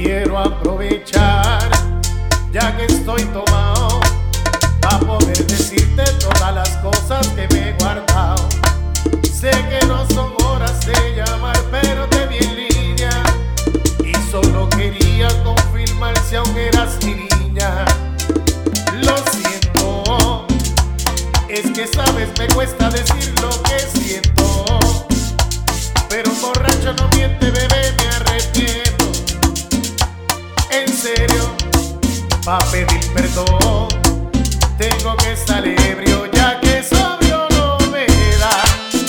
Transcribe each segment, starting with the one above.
quiero aprovechar, ya que estoy tomado, para poder decirte todas las cosas que me he guardado. Sé que no son horas de llamar, pero te vi en línea y solo quería confirmar si aún eras mi niña. Lo siento, es que sabes, me cuesta decir lo que siento, pero un borracho no miente, bebé, me arrepiento. En serio, pa' pedir perdón, tengo que estar ebrio, ya que sobrio no me da.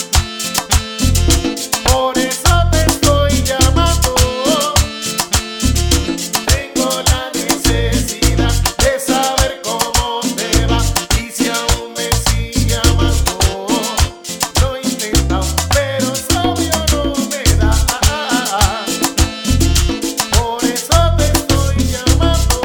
Por eso te estoy llamando. Tengo la necesidad de saber cómo te va y si aún me sigue amando. Lo he intentado, pero sobrio no me da. Por eso te estoy llamando.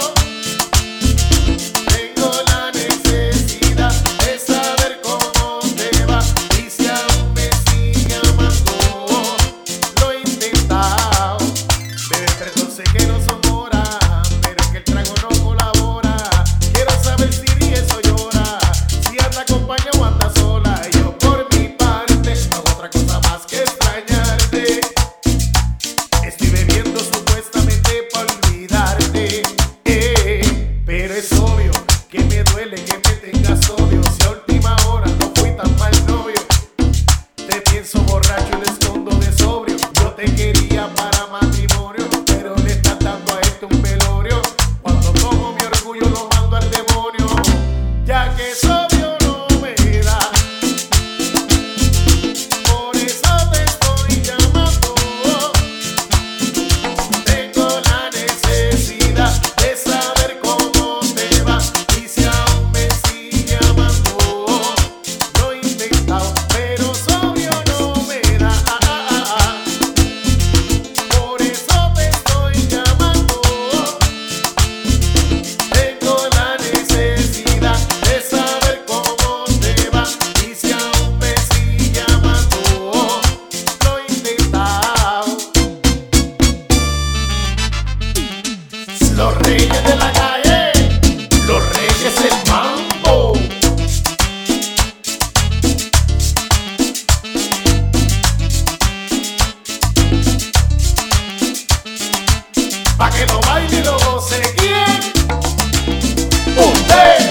Tengo la necesidad de saber cómo te va y si aún me sigue amando. Lo he intentado, bebé, perdón, sé que no son horas, pero es que el trago no colabora. Quiero saber si ríes o llora, si anda acompañada o anda sola. Y yo por mi parte no hago otra cosa más que extrañarte. Estoy bebiendo supuestamente para olvidarte, pero es obvio que me duele que me tengas odio. Si a última hora no fui tan mal novio, te pienso borracho y lo escondo de sobrio. Yo te quería para matrimonio, pero le estás dando a esto un velorio. Cuando tomo mi orgullo lo mando al demonio, ya que sobrio no me da. Por eso te estoy llamando. Tengo la necesidad de saber cómo te va y si aún me sigue amando. Lo he intentado, pero sobrio no me da. Por eso te estoy llamando. Tengo la necesidad de saber cómo te va y si aún me sigue amando. Lo he intentado. Los reyes de la calle, los reyes del mambo. Pa' que lo baile y lo goce. ¿Quién? Usted.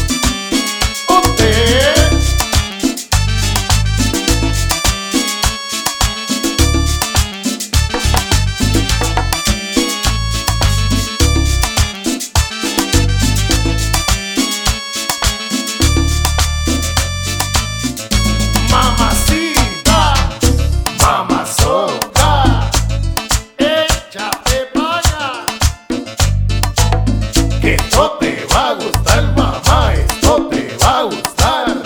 Usted. Mamacita, mamazota, échate pa' allá, que esto te va a gustar, mamá, esto te va a gustar.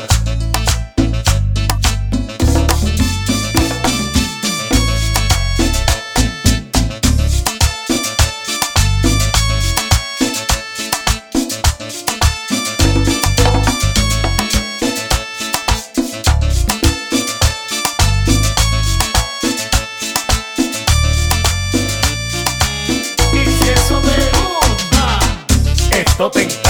Y si eso te gusta, esto te